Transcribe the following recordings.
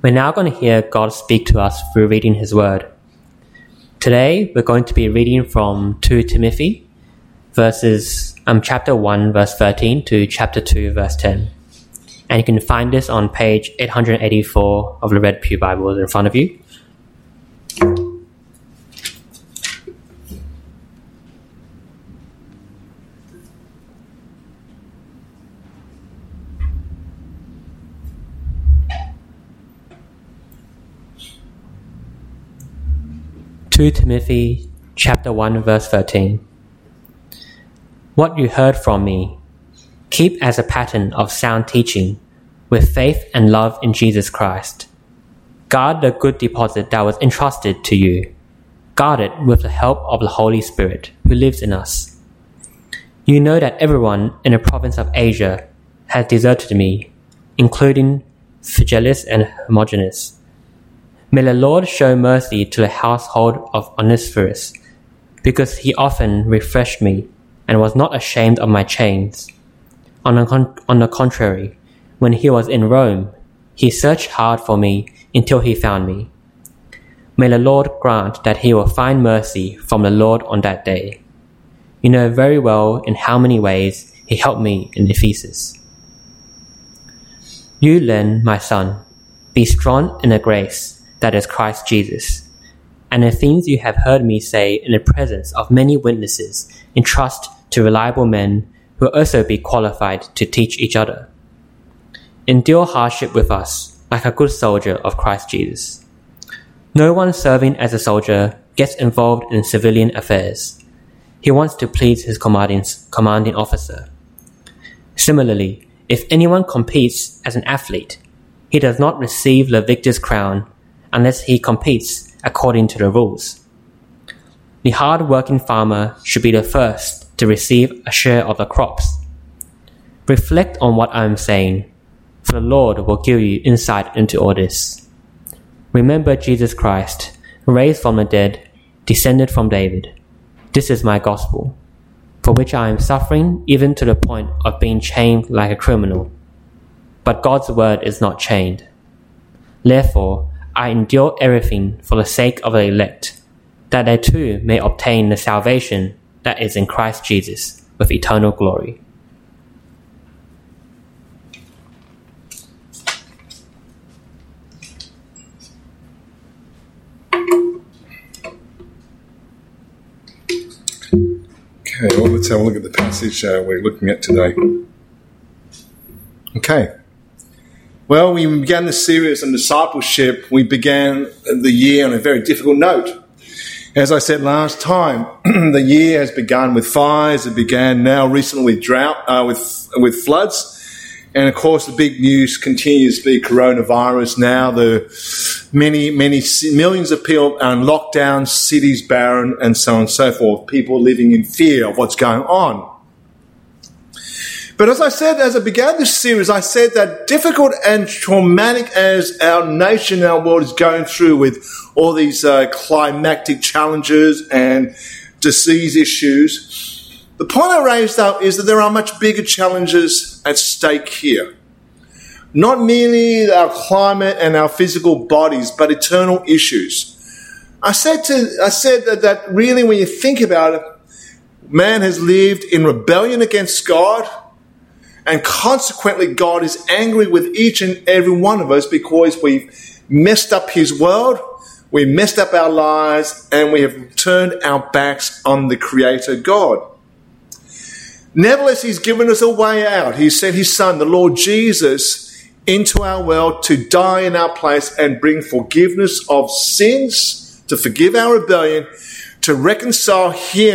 We're now going to hear God speak to us through reading His Word. Today, we're going to be reading from 2 Timothy, chapter 1, verse 13 to chapter 2, verse 10. And you can find this on page 884 of the Red Pew Bible in front of you. Timothy chapter 1 verse 13. What you heard from me, keep as a pattern of sound teaching, with faith and love in Jesus Christ. Guard the good deposit that was entrusted to you. Guard it with the help of the Holy Spirit who lives in us. You know that everyone in the province of Asia has deserted me, including Phygelus and Hermogenes. May the Lord show mercy to the household of Onesiphorus, because he often refreshed me and was not ashamed of my chains. On the contrary, when he was in Rome, he searched hard for me until he found me. May the Lord grant that he will find mercy from the Lord on that day. You know very well in how many ways he helped me in Ephesus. You then, my son, be strong in the grace that is Christ Jesus, and the things you have heard me say in the presence of many witnesses entrust to reliable men who will also be qualified to teach each other. Endure hardship with us like a good soldier of Christ Jesus. No one serving as a soldier gets involved in civilian affairs. He wants to please his commanding officer. Similarly, if anyone competes as an athlete, he does not receive the victor's crown unless he competes according to the rules. The hard-working farmer should be the first to receive a share of the crops. Reflect on what I am saying, for the Lord will give you insight into all this. Remember Jesus Christ, raised from the dead, descended from David. This is my gospel, for which I am suffering even to the point of being chained like a criminal. But God's word is not chained. Therefore, I endure everything for the sake of the elect, that they too may obtain the salvation that is in Christ Jesus with eternal glory. Okay, well, let's have a look at the passage we're looking at today. Okay. Well, we began the series on discipleship. We began the year on a very difficult note. As I said last time, the year has begun with fires. It began now recently with drought, with floods. And of course, the big news continues to be coronavirus. Now the many millions of people are in lockdown, cities barren, and so on and so forth. People living in fear of what's going on. But as I said, as I began this series, I said that difficult and traumatic as our nation, our world is going through with all these climactic challenges and disease issues, the point I raised up is that there are much bigger challenges at stake here. Not merely our climate and our physical bodies, but eternal issues. I said that really when you think about it, man has lived in rebellion against God, and consequently, God is angry with each and every one of us because we've messed up His world, we messed up our lives, and we have turned our backs on the Creator God. Nevertheless, He's given us a way out. He sent His Son, the Lord Jesus, into our world to die in our place and bring forgiveness of sins, to forgive our rebellion, to reconcile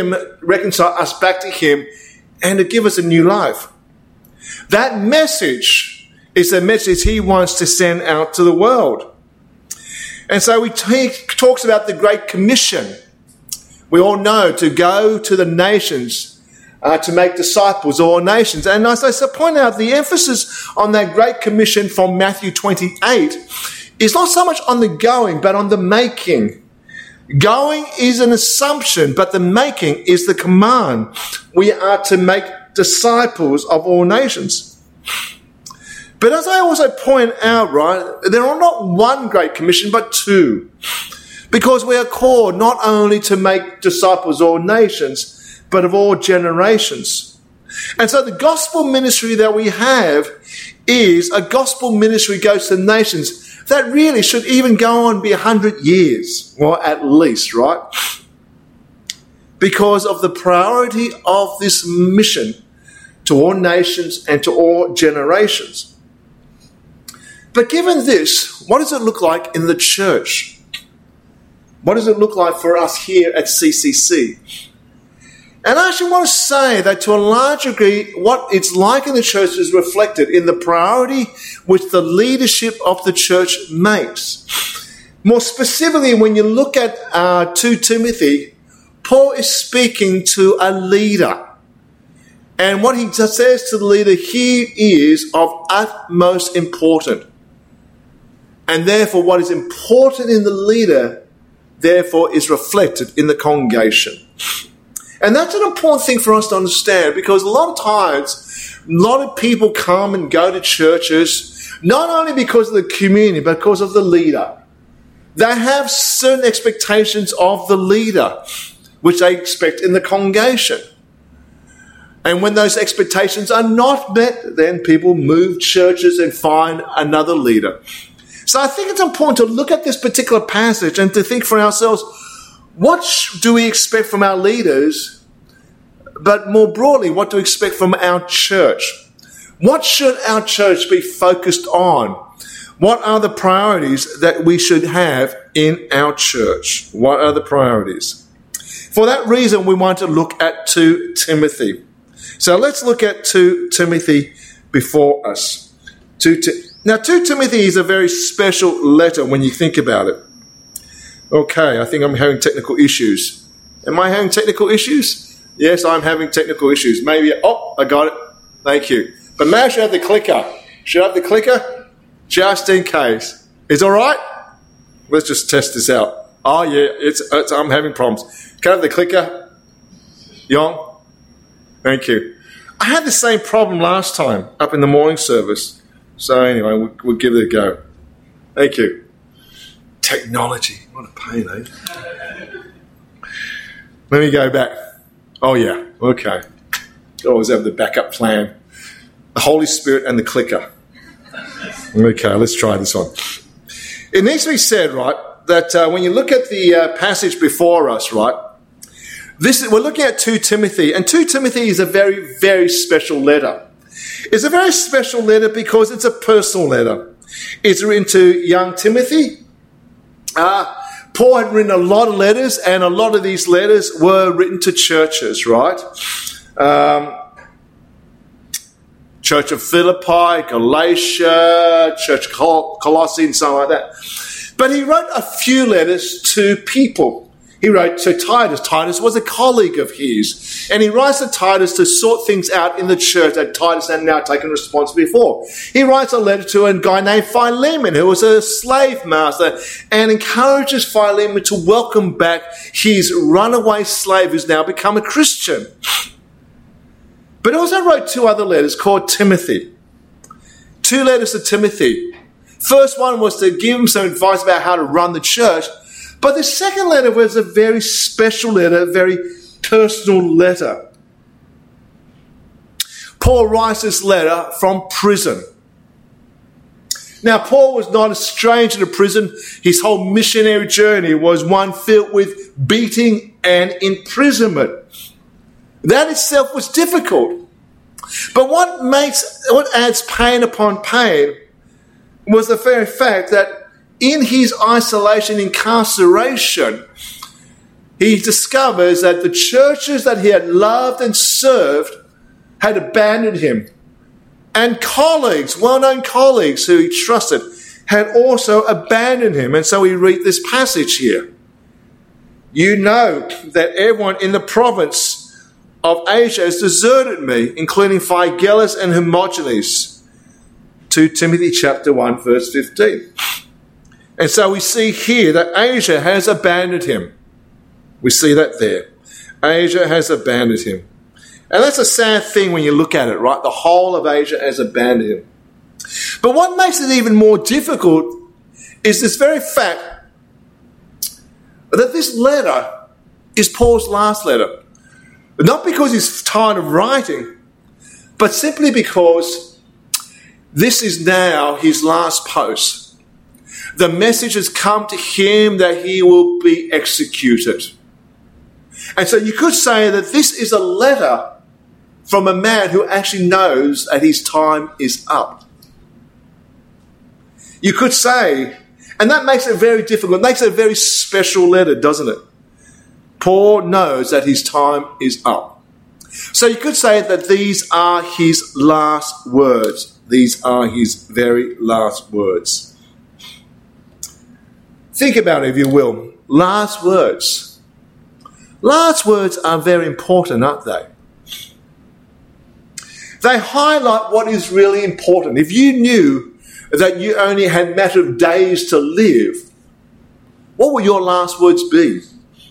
us back to Him, and to give us a new life. That message is the message He wants to send out to the world. And so He talks about the Great Commission. We all know to go to the nations, to make disciples of all nations. And as I point out, the emphasis on that Great Commission from Matthew 28 is not so much on the going, but on the making. Going is an assumption, but the making is the command. We are to make disciples of all nations. But as I also point out, right, there are not one Great Commission, but two. Because we are called not only to make disciples of all nations, but of all generations. And so the gospel ministry that we have is a gospel ministry goes to nations that really should even go on be 100 years, or at least, right? Because of the priority of this mission to all nations and to all generations. But given this, what does it look like in the church? What does it look like for us here at CCC? And I actually want to say that to a large degree, what it's like in the church is reflected in the priority which the leadership of the church makes. More specifically, when you look at 2 Timothy, Paul is speaking to a leader. And what he says to the leader here is of utmost importance. And therefore, what is important in the leader, therefore, is reflected in the congregation. And that's an important thing for us to understand, because a lot of times, a lot of people come and go to churches, not only because of the community, but because of the leader. They have certain expectations of the leader, which they expect in the congregation. And when those expectations are not met, then people move churches and find another leader. So I think it's important to look at this particular passage and to think for ourselves, what do we expect from our leaders? But more broadly, what do we expect from our church? What should our church be focused on? What are the priorities that we should have in our church? What are the priorities? For that reason, we want to look at 2 Timothy. So let's look at 2 Timothy before us. Now, 2 Timothy is a very special letter when you think about it. Okay, I think I'm having technical issues. Am I having technical issues? Yes, I'm having technical issues. Maybe, I got it. Thank you. But may I should have the clicker? Should I have the clicker? Just in case. Is it all right? Let's just test this out. Oh, yeah, I'm having problems. Can I have the clicker? Yong? Thank you. I had the same problem last time up in the morning service. So anyway, we'll give it a go. Thank you. Technology. What a pain, eh? Let me go back. Oh, yeah. Okay. Always have the backup plan. The Holy Spirit and the clicker. Okay, let's try this one. It needs to be said, right, that when you look at the passage before us, right, we're looking at 2 Timothy, and 2 Timothy is a very, very special letter. It's a very special letter because it's a personal letter. It's written to young Timothy. Paul had written a lot of letters, and a lot of these letters were written to churches, right? Church of Philippi, Galatia, Church of Colossae, and something like that. But he wrote a few letters to people. He wrote to Titus. Titus was a colleague of his. And he writes to Titus to sort things out in the church that Titus had now taken responsibility for. He writes a letter to a guy named Philemon, who was a slave master, and encourages Philemon to welcome back his runaway slave who's now become a Christian. But he also wrote 2 other letters called Timothy. 2 letters to Timothy. First one was to give him some advice about how to run the church. But the second letter was a very special letter, a very personal letter. Paul writes this letter from prison. Now, Paul was not a stranger to prison. His whole missionary journey was one filled with beating and imprisonment. That itself was difficult. But what adds pain upon pain was the very fact that in his isolation, incarceration, he discovers that the churches that he had loved and served had abandoned him. And colleagues, well-known colleagues who he trusted, had also abandoned him. And so we read this passage here. You know that everyone in the province of Asia has deserted me, including Phygellus and Hermogenes. 2 Timothy chapter 1, verse 15. And so we see here that Asia has abandoned him. We see that there. Asia has abandoned him. And that's a sad thing when you look at it, right? The whole of Asia has abandoned him. But what makes it even more difficult is this very fact that this letter is Paul's last letter. Not because he's tired of writing, but simply because this is now his last post. The message has come to him that he will be executed. And so you could say that this is a letter from a man who actually knows that his time is up. You could say, and that makes it very difficult, it makes it a very special letter, doesn't it? Paul knows that his time is up. So you could say that these are his last words. These are his very last words. Think about it, if you will. Last words. Last words are very important, aren't they? They highlight what is really important. If you knew that you only had a matter of days to live, what would your last words be?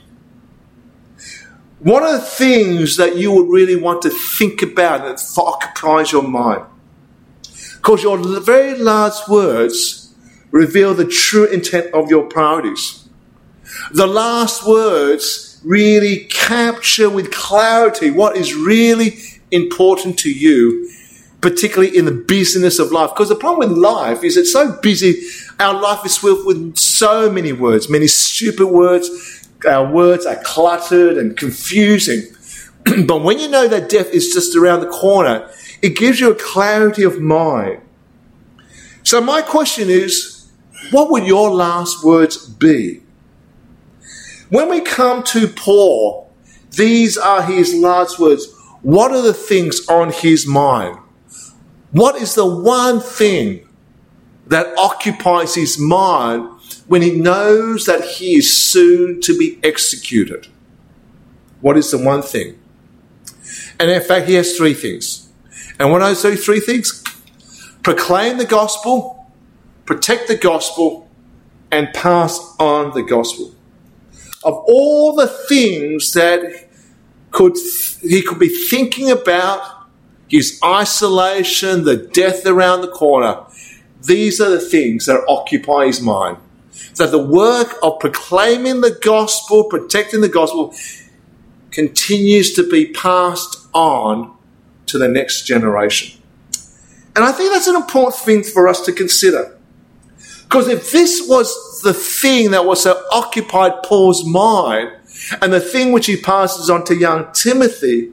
What are the things that you would really want to think about that occupies your mind? Because your very last words reveal the true intent of your priorities. The last words really capture with clarity what is really important to you, particularly in the busyness of life. Because the problem with life is it's so busy, our life is filled with so many words, many stupid words. Our words are cluttered and confusing. But when you know that death is just around the corner, it gives you a clarity of mind. So my question is, what would your last words be? When we come to Paul, these are his last words. What are the things on his mind? What is the one thing that occupies his mind when he knows that he is soon to be executed? What is the one thing? And in fact, he has three things. And what are those three things? Proclaim the gospel, protect the gospel, and pass on the gospel. Of all the things that he could be thinking about, his isolation, the death around the corner, these are the things that occupy his mind. That the work of proclaiming the gospel, protecting the gospel, continues to be passed on to the next generation. And I think that's an important thing for us to consider. Because if this was the thing that was so occupied Paul's mind, and the thing which he passes on to young Timothy,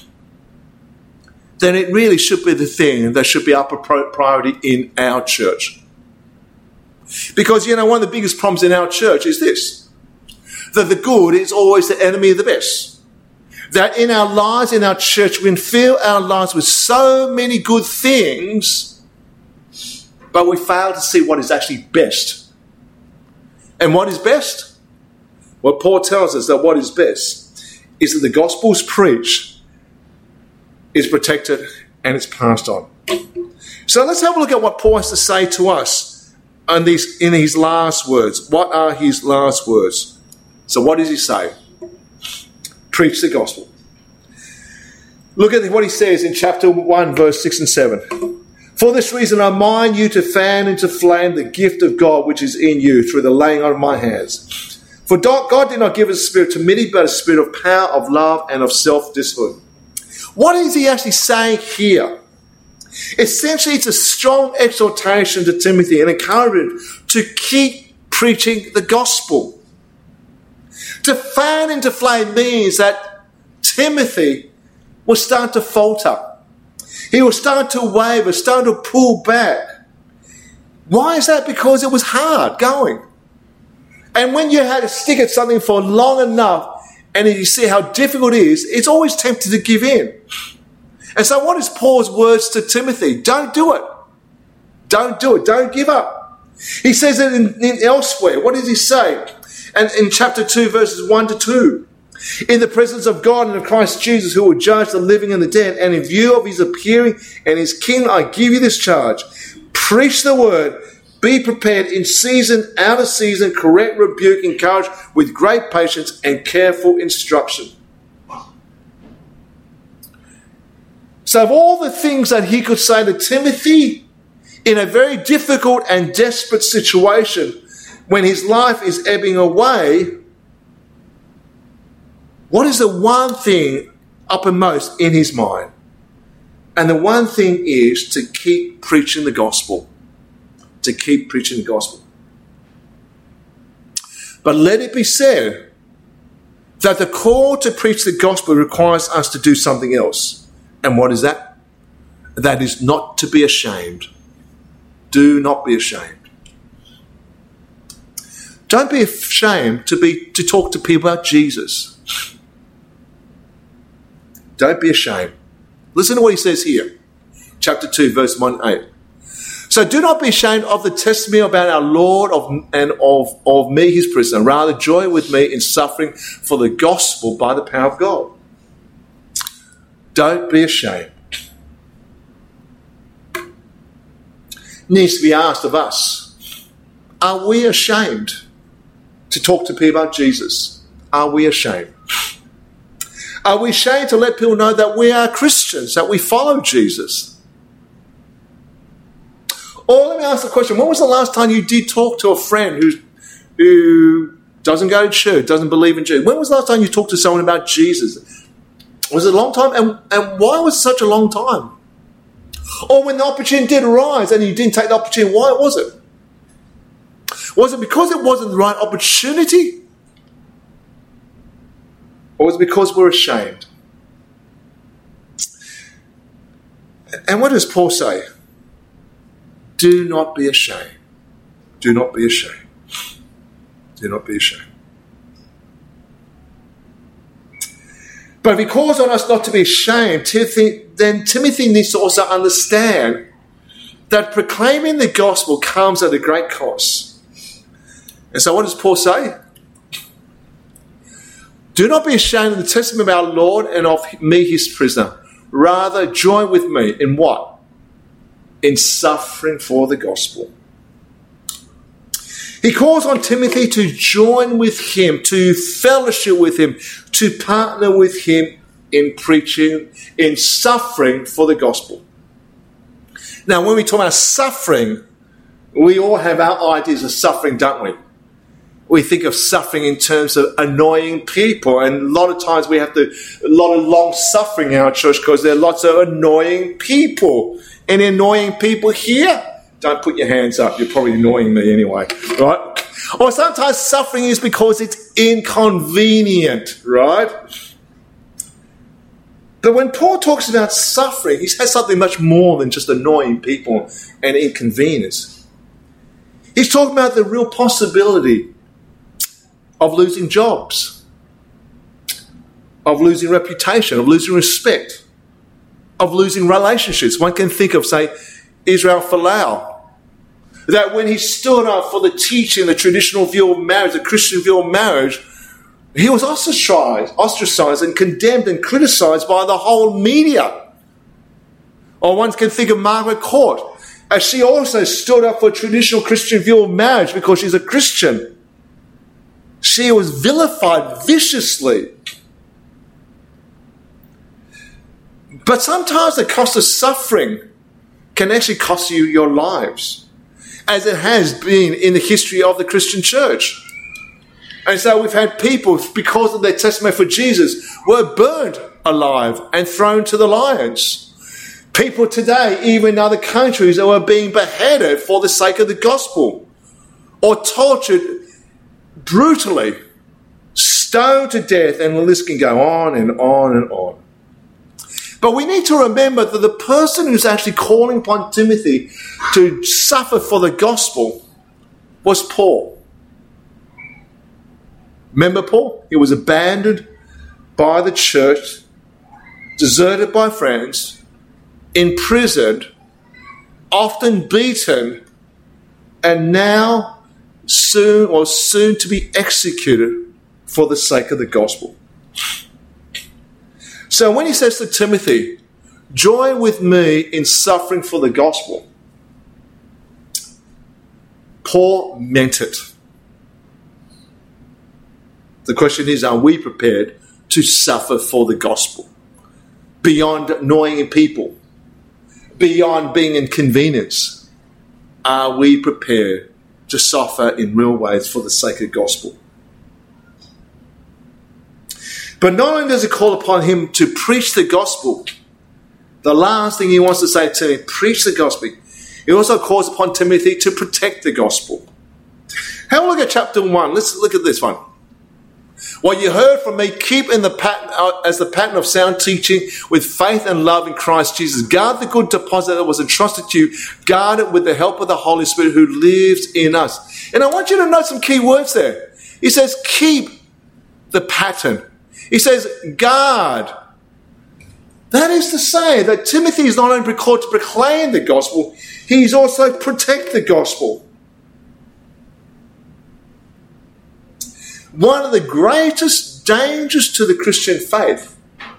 then it really should be the thing that should be upper priority in our church. Because, one of the biggest problems in our church is this, that the good is always the enemy of the best. That in our lives, in our church, we can fill our lives with so many good things, but we fail to see what is actually best. And what is best? Well, Paul tells us that what is best is that the gospel's preached, is protected, and it's passed on. So let's have a look at what Paul has to say to us in his last words. What are his last words? So what does he say? Preach the gospel. Look at what he says in chapter 1, verse 6 and 7. For this reason I mind you to fan into flame the gift of God which is in you through the laying on of my hands. For God did not give us a spirit of timidity, but a spirit of power, of love, and of self-discipline. What is he actually saying here? Essentially, it's a strong exhortation to Timothy and encouragement to keep preaching the gospel. To fan into flame means that Timothy will start to falter. He will start to waver, start to pull back. Why is that? Because it was hard going. And when you had to stick at something for long enough and you see how difficult it is, it's always tempted to give in. And so what is Paul's words to Timothy? Don't do it. Don't do it. Don't give up. He says it in elsewhere. What does he say? And in chapter 2, verses 1 to 2. In the presence of God and of Christ Jesus, who will judge the living and the dead, and in view of his appearing and his kingdom, I give you this charge. Preach the word. Be prepared in season, out of season, correct, rebuke, encourage with great patience and careful instruction. So of all the things that he could say to Timothy, in a very difficult and desperate situation, when his life is ebbing away, what is the one thing uppermost in his mind? And the one thing is to keep preaching the gospel. To keep preaching the gospel. But let it be said that the call to preach the gospel requires us to do something else. And what is that? That is not to be ashamed. Do not be ashamed. Don't be ashamed to talk to people about Jesus. Don't be ashamed. Listen to what he says here. Chapter 2, verse 1-8. So do not be ashamed of the testimony about our Lord and of me, his prisoner. Rather, joy with me in suffering for the gospel by the power of God. Don't be ashamed. Needs to be asked of us. Are we ashamed to talk to people about Jesus? Are we ashamed? Are we ashamed to let people know that we are Christians, that we follow Jesus? Or let me ask the question, when was the last time you did talk to a friend who doesn't go to church, doesn't believe in Jesus? When was the last time you talked to someone about Jesus? Was it a long time? And why was it such a long time? Or when the opportunity did arise and you didn't take the opportunity, why was it? Was it because it wasn't the right opportunity? Or was it because we're ashamed? And what does Paul say? Do not be ashamed. Do not be ashamed. Do not be ashamed. But if he calls on us not to be ashamed, then Timothy needs to also understand that proclaiming the gospel comes at a great cost. And so what does Paul say? Do not be ashamed of the testimony of our Lord and of me, his prisoner. Rather, join with me in what? In suffering for the gospel. He calls on Timothy to join with him, to fellowship with him, to partner with him in preaching, in suffering for the gospel. Now, when we talk about suffering, we all have our ideas of suffering, don't we? We think of suffering in terms of annoying people, and a lot of times we have a lot of long suffering in our church because there are lots of annoying people. Any annoying people here? Don't put your hands up. You're probably annoying me anyway, right? Or sometimes suffering is because it's inconvenient, right? But when Paul talks about suffering, he has something much more than just annoying people and inconvenience. He's talking about the real possibility of losing jobs, of losing reputation, of losing respect, of losing relationships. One can think of, say, Israel Folau, that when he stood up for the teaching, the traditional view of marriage, the Christian view of marriage, he was ostracized and condemned and criticized by the whole media. Or one can think of Margaret Court, as she also stood up for a traditional Christian view of marriage because she's a Christian. She was vilified viciously. But sometimes the cost of suffering can actually cost you your lives, as it has been in the history of the Christian church. And so we've had people, because of their testimony for Jesus, were burned alive and thrown to the lions. People today, even in other countries, that were being beheaded for the sake of the gospel, or tortured brutally, stoned to death, and the list can go on and on and on. But we need to remember that the person who's actually calling upon Timothy to suffer for the gospel was Paul. Remember Paul? He was abandoned by the church, deserted by friends, imprisoned, often beaten, and now soon to be executed for the sake of the gospel. So when he says to Timothy, join with me in suffering for the gospel, Paul meant it. The question is, are we prepared to suffer for the gospel? Beyond annoying people, beyond being inconvenienced, are we prepared to suffer in real ways for the sake of the gospel? But not only does he call upon him to preach the gospel, the last thing he wants to say to him, preach the gospel. He also calls upon Timothy to protect the gospel. Have a look at chapter 1. Let's look at this one. What you heard from me, keep in the pattern of sound teaching with faith and love in Christ Jesus. Guard the good deposit that was entrusted to you. Guard it with the help of the Holy Spirit who lives in us. And I want you to note some key words there. He says, keep the pattern. He says, guard. That is to say that Timothy is not only called to proclaim the gospel, he is also protect the gospel. One of the greatest dangers to the Christian faith,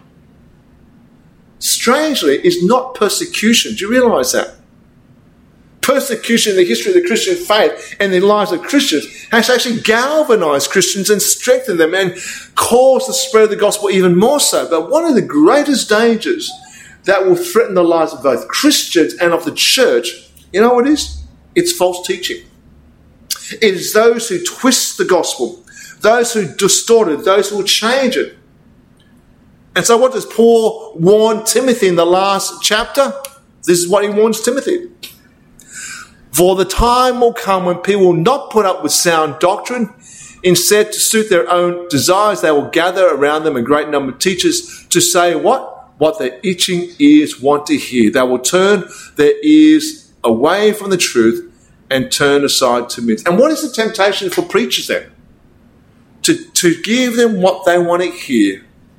strangely, is not persecution. Do you realise that? Persecution in the history of the Christian faith and the lives of Christians has actually galvanised Christians and strengthened them and caused the spread of the gospel even more so. But one of the greatest dangers that will threaten the lives of both Christians and of the church, you know what it is? It's false teaching. It is those who twist the gospel, those who distort it, those who will change it. And so what does Paul warn Timothy in the last chapter? This is what he warns Timothy. For the time will come when people will not put up with sound doctrine. Instead, to suit their own desires, they will gather around them a great number of teachers to say what their itching ears want to hear. They will turn their ears away from the truth and turn aside to myths. And what is the temptation for preachers then? To give them what they want to hear.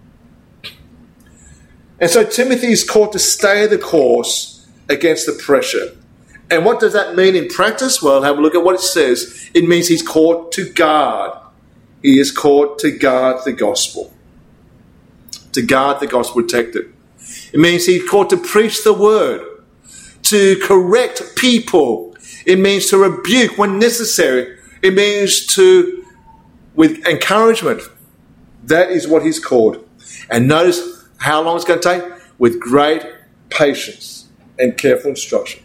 And so Timothy is called to stay the course against the pressure. And what does that mean in practice? Well, have a look at what it says. It means he's called to guard. He is called to guard the gospel. To guard the gospel, protect it. It means he's called to preach the word, to correct people. It means to rebuke when necessary. It means to, with encouragement. That is what he's called. And notice how long it's going to take? With great patience and careful instruction.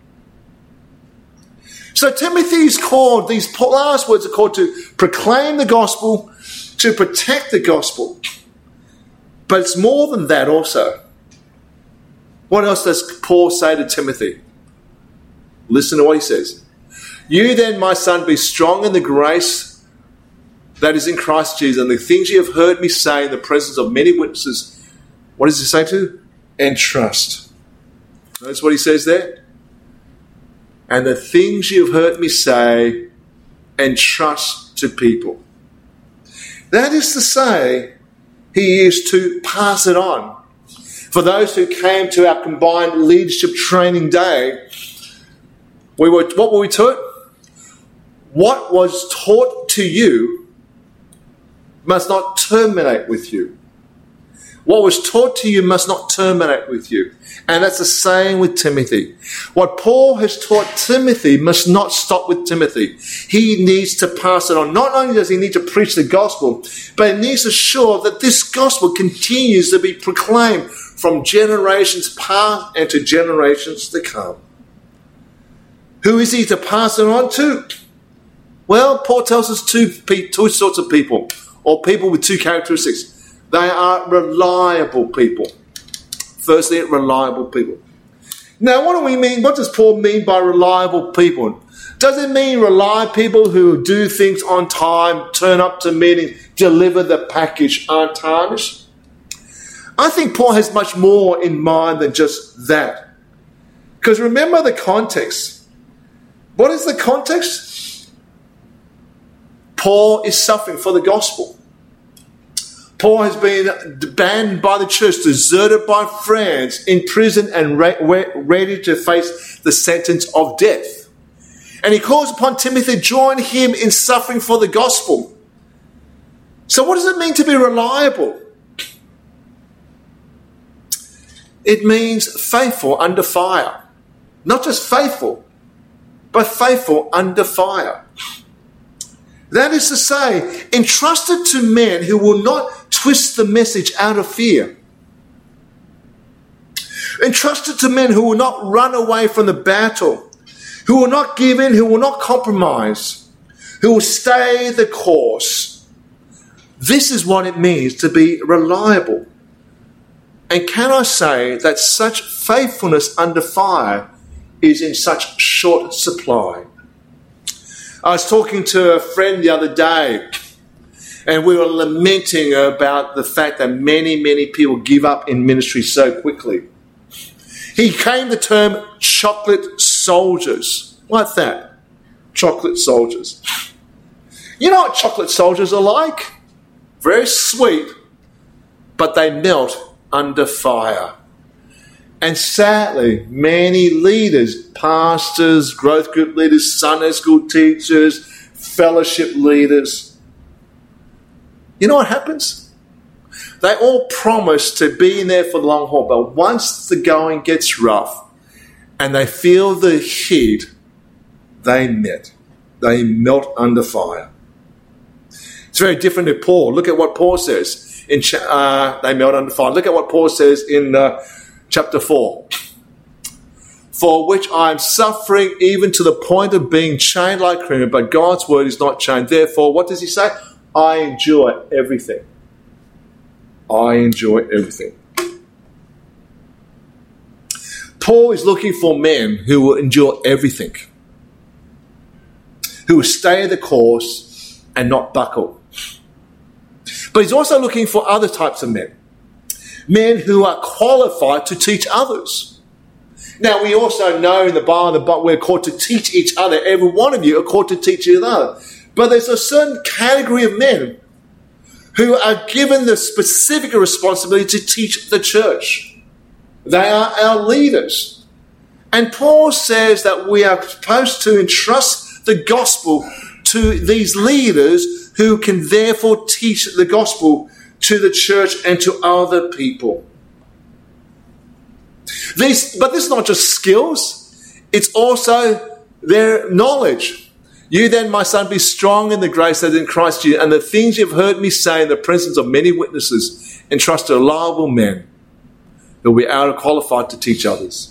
So Timothy is called, these last words are called to proclaim the gospel, to protect the gospel. But it's more than that also. What else does Paul say to Timothy? Listen to what he says. You then, my son, be strong in the grace that is in Christ Jesus, and the things you have heard me say in the presence of many witnesses. What does he say to? Entrust. Notice what he says there. And the things you've heard me say, entrust to people. That is to say, he is to pass it on. For those who came to our combined leadership training day, what were we taught? What was taught to you must not terminate with you. What was taught to you must not terminate with you. And that's the same with Timothy. What Paul has taught Timothy must not stop with Timothy. He needs to pass it on. Not only does he need to preach the gospel, but he needs to ensure that this gospel continues to be proclaimed from generations past and to generations to come. Who is he to pass it on to? Well, Paul tells us two sorts of people, or people with two characteristics. They are reliable people. Firstly, reliable people. Now, what do we mean? What does Paul mean by reliable people? Does it mean reliable people who do things on time, turn up to meeting, deliver the package untarnished? I think Paul has much more in mind than just that. Because remember the context. What is the context? Paul is suffering for the gospel. Paul has been abandoned by the church, deserted by friends, in prison and ready to face the sentence of death. And he calls upon Timothy to join him in suffering for the gospel. So what does it mean to be reliable? It means faithful under fire. Not just faithful, but faithful under fire. That is to say, entrusted to men who will not twist the message out of fear. Entrusted to men who will not run away from the battle, who will not give in, who will not compromise, who will stay the course. This is what it means to be reliable. And can I say that such faithfulness under fire is in such short supply? I was talking to a friend the other day, and we were lamenting about the fact that many people give up in ministry so quickly. He came the term chocolate soldiers. Like that. Chocolate soldiers. You know what chocolate soldiers are like? Very sweet, but they melt under fire. And sadly, many leaders, pastors, growth group leaders, Sunday school teachers, fellowship leaders, you know what happens? They all promise to be in there for the long haul, but once the going gets rough and they feel the heat, they melt under fire. It's very different to Paul. Look at what Paul says. They melt under fire. Look at what Paul says in chapter 4. For which I am suffering even to the point of being chained like criminal, but God's word is not chained. Therefore, what does he say? I enjoy everything. I enjoy everything. Paul is looking for men who will endure everything, who will stay the course and not buckle. But he's also looking for other types of men. Men who are qualified to teach others. Now, we also know in the Bible we're called to teach each other. Every one of you are called to teach each other. But there's a certain category of men who are given the specific responsibility to teach the church. They are our leaders. And Paul says that we are supposed to entrust the gospel to these leaders who can therefore teach the gospel to the church and to other people. But this is not just skills, it's also their knowledge. You then, my son, be strong in the grace that is in Christ Jesus, and the things you've heard me say in the presence of many witnesses, entrust to reliable men who will be able to qualified to teach others.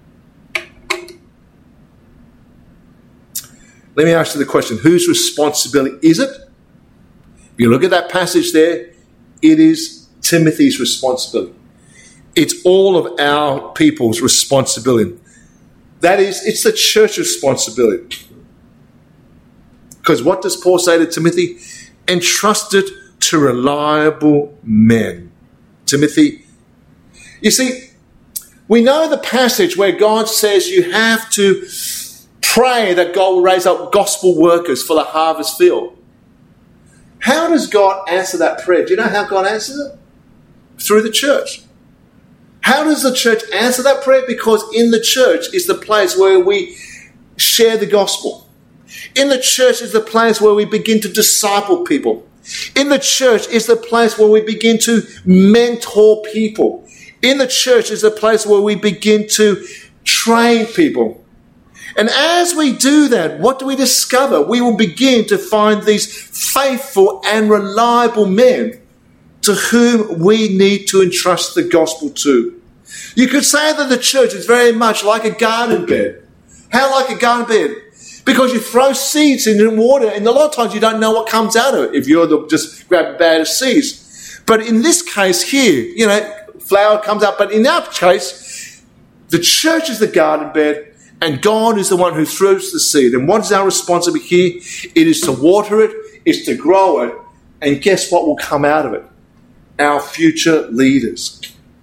Let me ask you the question, whose responsibility is it? If you look at that passage there, it is Timothy's responsibility. It's all of our people's responsibility. That is, it's the church's responsibility. Because what does Paul say to Timothy? Entrust it to reliable men. Timothy, you see, we know the passage where God says you have to pray that God will raise up gospel workers for the harvest field. How does God answer that prayer? Do you know how God answers it? Through the church. How does the church answer that prayer? Because in the church is the place where we share the gospel. In the church is the place where we begin to disciple people. In the church is the place where we begin to mentor people. In the church is the place where we begin to train people. And as we do that, what do we discover? We will begin to find these faithful and reliable men to whom we need to entrust the gospel to. You could say that the church is very much like a garden bed. How like a garden bed? Because you throw seeds in the water, and a lot of times you don't know what comes out of it if you're just grab a bag of seeds. But in this case here, flower comes out. But in our case, the church is the garden bed, and God is the one who throws the seed. And what is our responsibility here? It is to water it, it's to grow it, and guess what will come out of it? Our future leaders.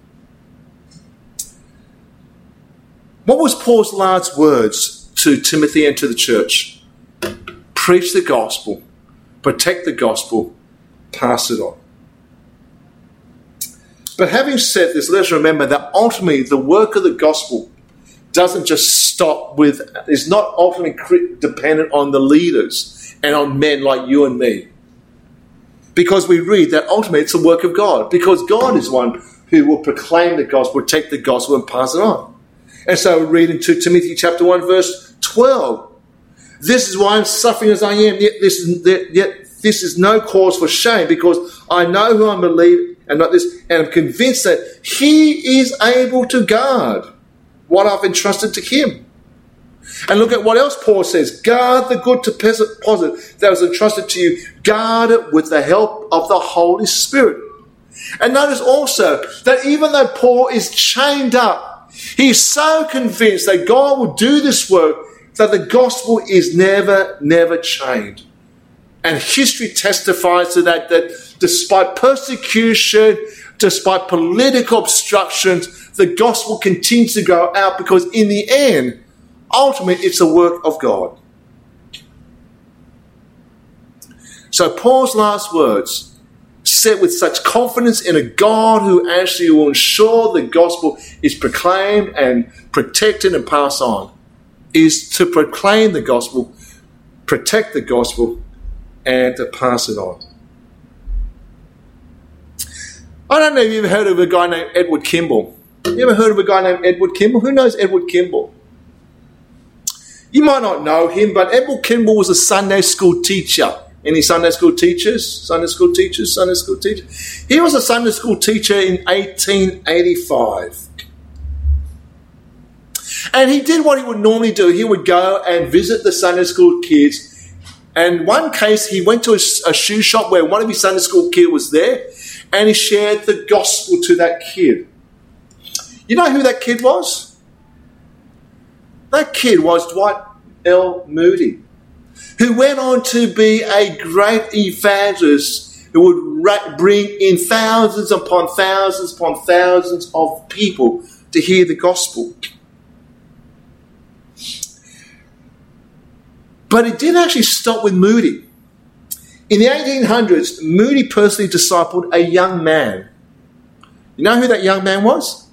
What was Paul's last words to Timothy and to the church? Preach the gospel, protect the gospel, pass it on. But having said this, let's remember that ultimately the work of the gospel doesn't just stop is not ultimately dependent on the leaders and on men like you and me. Because we read that ultimately it's the work of God. Because God is one who will proclaim the gospel, protect the gospel, and pass it on. And so we read in 2 Timothy chapter 1, verse 12. This is why I'm suffering as I am, yet this is no cause for shame, because I know who I believe, and I'm convinced that he is able to guard what I've entrusted to him. And look at what else Paul says. Guard the good deposit that was entrusted to you. Guard it with the help of the Holy Spirit. And notice also that even though Paul is chained up, he is so convinced that God will do this work that the gospel is never chained. And history testifies to that despite persecution, despite political obstructions, the gospel continues to go out because in the end, ultimately, it's a work of God. So Paul's last words, said with such confidence in a God who actually will ensure the gospel is proclaimed and protected and passed on, is to proclaim the gospel, protect the gospel, and to pass it on. I don't know if you've heard of a guy named Edward Kimball. You ever heard of a guy named Edward Kimball? Who knows Edward Kimball? You might not know him, but Edward Kimball was a Sunday school teacher. Any Sunday school teachers? Sunday school teachers? Sunday school teachers? He was a Sunday school teacher in 1885. And he did what he would normally do. He would go and visit the Sunday school kids. And one case, he went to a shoe shop where one of his Sunday school kids was there, and he shared the gospel to that kid. You know who that kid was? That kid was Dwight L. Moody, who went on to be a great evangelist who would bring in thousands upon thousands of people to hear the gospel. But it didn't actually stop with Moody. In the 1800s, Moody personally discipled a young man. You know who that young man was?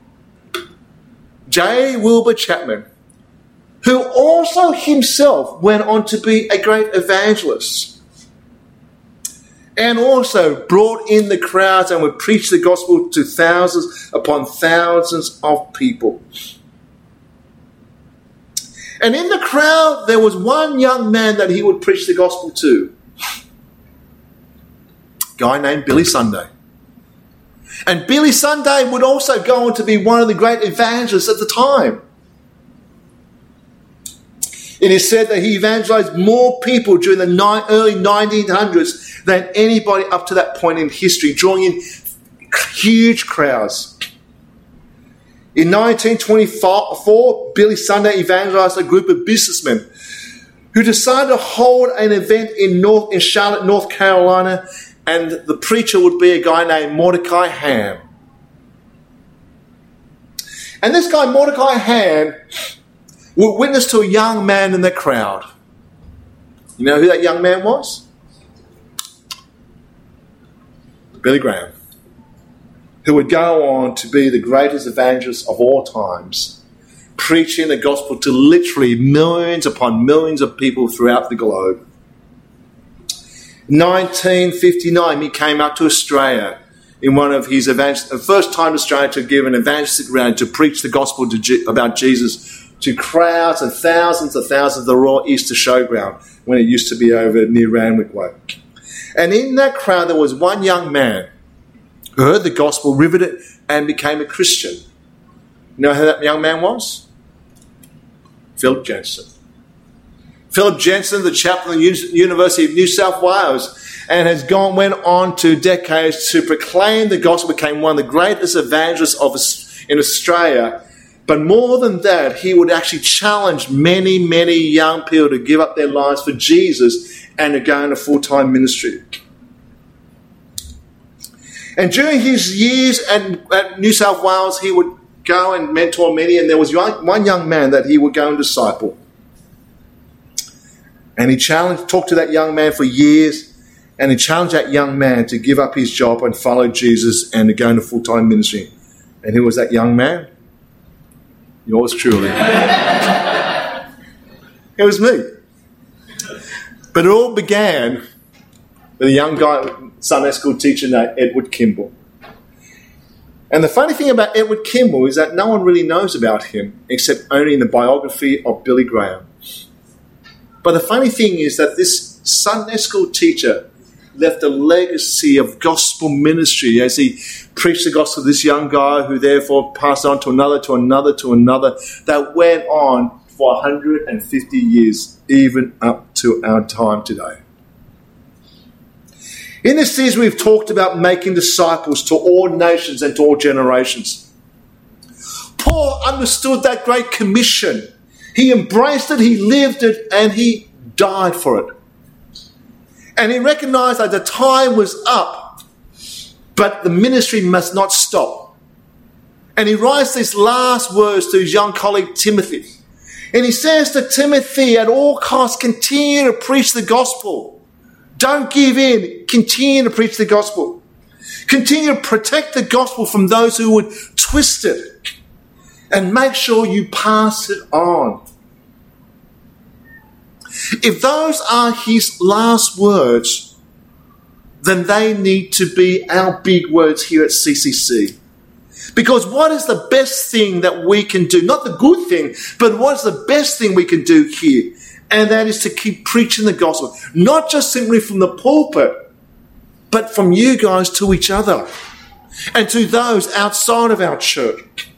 J. Wilbur Chapman, who also himself went on to be a great evangelist and also brought in the crowds and would preach the gospel to thousands upon thousands of people. And in the crowd, there was one young man that he would preach the gospel to, a guy named Billy Sunday. And Billy Sunday would also go on to be one of the great evangelists at the time. It is said that he evangelized more people during the early 1900s than anybody up to that point in history, drawing in huge crowds. In 1924, Billy Sunday evangelized a group of businessmen who decided to hold an event in Charlotte, North Carolina, and the preacher would be a guy named Mordecai Ham. And this guy, Mordecai Ham, would witness to a young man in the crowd. You know who that young man was? Billy Graham, who would go on to be the greatest evangelist of all times, preaching the gospel to literally millions upon millions of people throughout the globe. In 1959, he came out to Australia in one of his events, the first time in Australia to give an evangelistic round to preach the gospel about Jesus to crowds and thousands of the Royal Easter Showground when it used to be over near Randwick Way. And in that crowd, there was one young man who heard the gospel, riveted, and became a Christian. You know who that young man was? Philip Jensen. Philip Jensen, the chaplain at the University of New South Wales, and went on to decades to proclaim the gospel, became one of the greatest evangelists in Australia. But more than that, he would actually challenge many young people to give up their lives for Jesus and to go into full-time ministry. And during his years at New South Wales, he would go and mentor many, and there was one young man that he would go and disciple. And he talked to that young man for years, and he challenged that young man to give up his job and follow Jesus and to go into full-time ministry. And who was that young man? Yours truly. It was me. But it all began with a young guy, Sunday school teacher named Edward Kimball. And the funny thing about Edward Kimball is that no one really knows about him except only in the biography of Billy Graham. But the funny thing is that this Sunday school teacher left a legacy of gospel ministry as he preached the gospel to this young guy who therefore passed on to another, that went on for 150 years, even up to our time today. In this series, we've talked about making disciples to all nations and to all generations. Paul understood that great commission. He embraced it, he lived it, and he died for it. And he recognized that the time was up, but the ministry must not stop. And he writes these last words to his young colleague Timothy. And he says to Timothy, at all costs, continue to preach the gospel. Don't give in. Continue to preach the gospel. Continue to protect the gospel from those who would twist it. And make sure you pass it on. If those are his last words, then they need to be our big words here at CCC. Because what is the best thing that we can do? Not the good thing, but what is the best thing we can do here? And that is to keep preaching the gospel. Not just simply from the pulpit, but from you guys to each other. And to those outside of our church.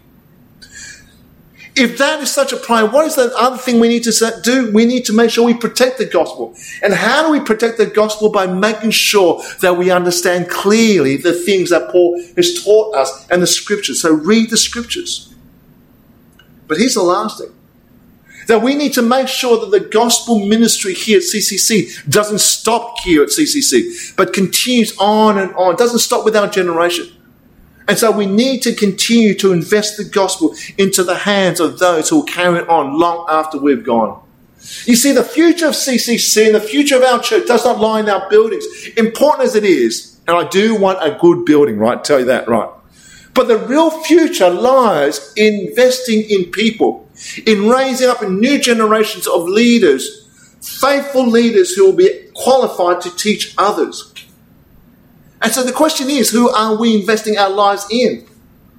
If that is such a priority, what is the other thing we need to do? We need to make sure we protect the gospel. And how do we protect the gospel? By making sure that we understand clearly the things that Paul has taught us and the scriptures. So read the scriptures. But here's the last thing. That we need to make sure that the gospel ministry here at CCC doesn't stop here at CCC, but continues on and on. It doesn't stop with our generation. And so we need to continue to invest the gospel into the hands of those who will carry it on long after we've gone. You see, the future of CCC and the future of our church does not lie in our buildings, important as it is. And I do want a good building, right? Tell you that, right? But the real future lies in investing in people, in raising up a new generations of leaders, faithful leaders who will be qualified to teach others. And so the question is, who are we investing our lives in?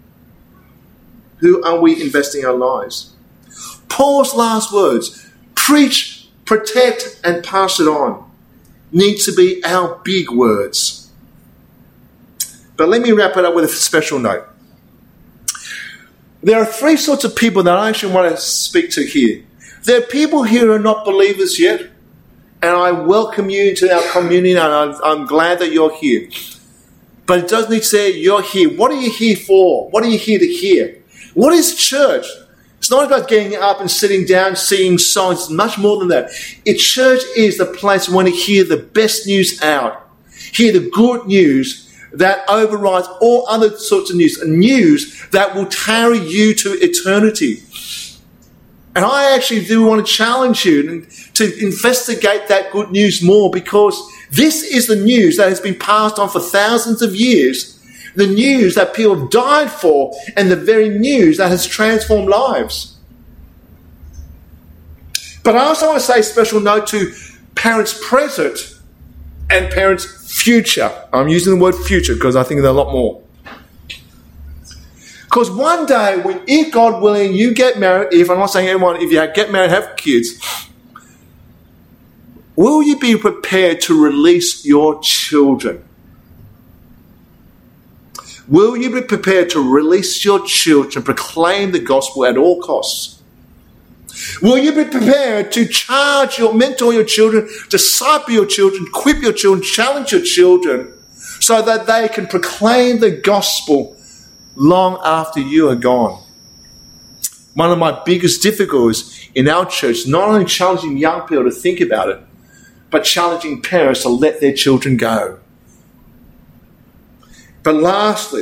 Who are we investing our lives? Paul's last words, preach, protect, and pass it on, need to be our big words. But let me wrap it up with a special note. There are three sorts of people that I actually want to speak to here. There are people here who are not believers yet, and I welcome you into our community, and I'm glad that you're here. But it does need to say you're here. What are you here for? What are you here to hear? What is church? It's not about getting up and sitting down, singing songs. It's much more than that. Church is the place we want to hear the best news out. Hear the good news that overrides all other sorts of news that will carry you to eternity. And I actually do want to challenge you to investigate that good news more, because this is the news that has been passed on for thousands of years, the news that people have died for, and the very news that has transformed lives. But I also want to say a special note to parents present and parents future. I'm using the word future because I think there's a lot more. Because one day, if God willing, you get married, if I'm not saying anyone, if you get married and have kids, will you be prepared to release your children? Will you be prepared to release your children, proclaim the gospel at all costs? Will you be prepared to mentor your children, disciple your children, equip your children, challenge your children, so that they can proclaim the gospel long after you are gone? One of my biggest difficulties in our church, not only challenging young people to think about it, but challenging parents to let their children go. But lastly,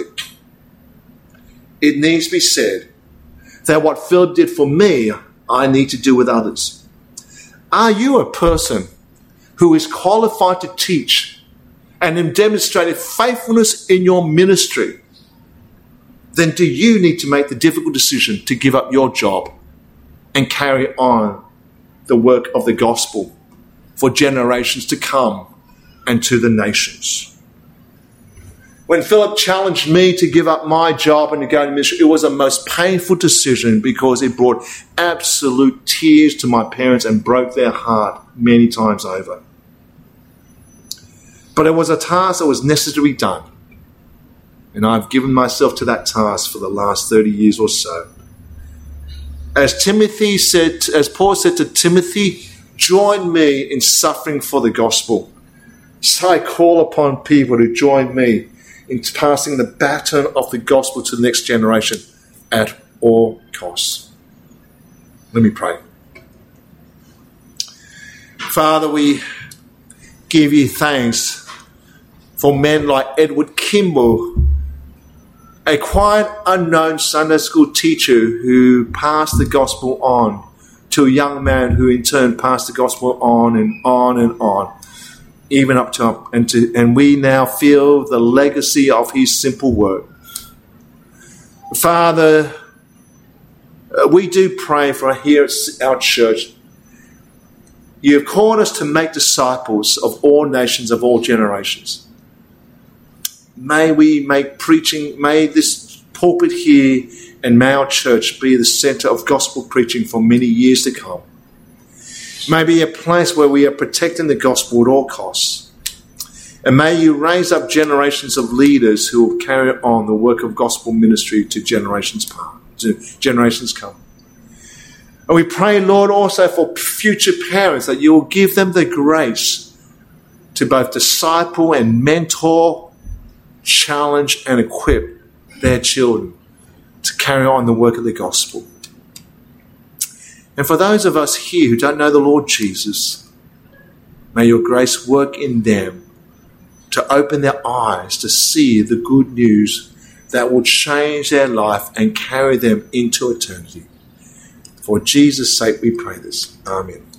it needs to be said that what Philip did for me, I need to do with others. Are you a person who is qualified to teach and have demonstrated faithfulness in your ministry? Then do you need to make the difficult decision to give up your job and carry on the work of the gospel for generations to come and to the nations? When Philip challenged me to give up my job and to go into ministry, it was a most painful decision because it brought absolute tears to my parents and broke their heart many times over. But it was a task that was necessarily done. And I've given myself to that task for the last 30 years or so. As Paul said to Timothy, join me in suffering for the gospel. So I call upon people to join me in passing the baton of the gospel to the next generation at all costs. Let me pray. Father, we give you thanks for men like Edward Kimball, a quiet, unknown Sunday school teacher who passed the gospel on to a young man who in turn passed the gospel on and on and on, even up to and we now feel the legacy of his simple work. Father, we do pray for here at our church. You have called us to make disciples of all nations, of all generations. May this pulpit here and may our church be the centre of gospel preaching for many years to come. May be a place where we are protecting the gospel at all costs. And may you raise up generations of leaders who will carry on the work of gospel ministry to generations come. And we pray, Lord, also for future parents that you will give them the grace to both disciple and mentor, challenge and equip their children to carry on the work of the gospel. And for those of us here who don't know the Lord Jesus, may your grace work in them to open their eyes to see the good news that will change their life and carry them into eternity. For Jesus' sake we pray this. Amen.